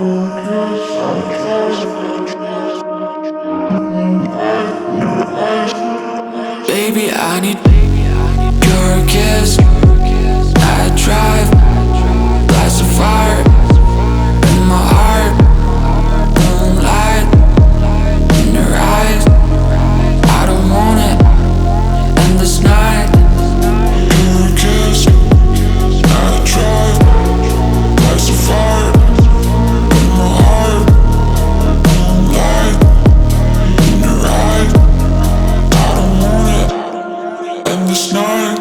Baby, I need your kiss. I drive, glass of fire in my heart. Moonlight in your eyes. I don't want it end this night. Your kiss. I drive, glass of fire in my heart. Moonlight in your eyes. I don't want it end this night.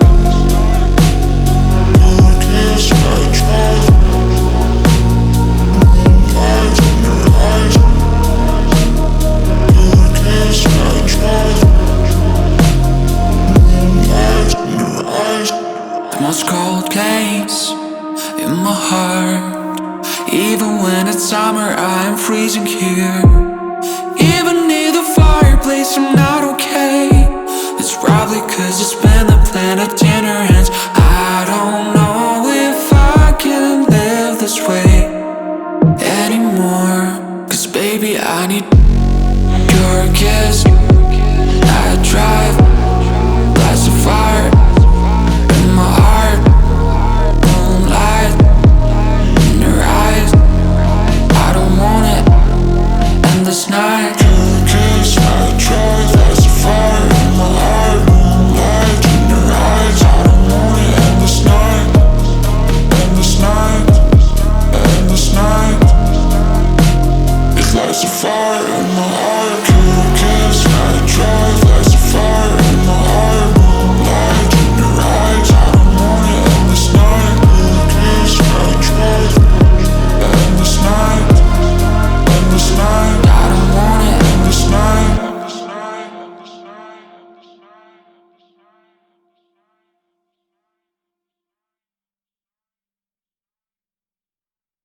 The most cold case in my heart. Even when it's summer, I am freezing here.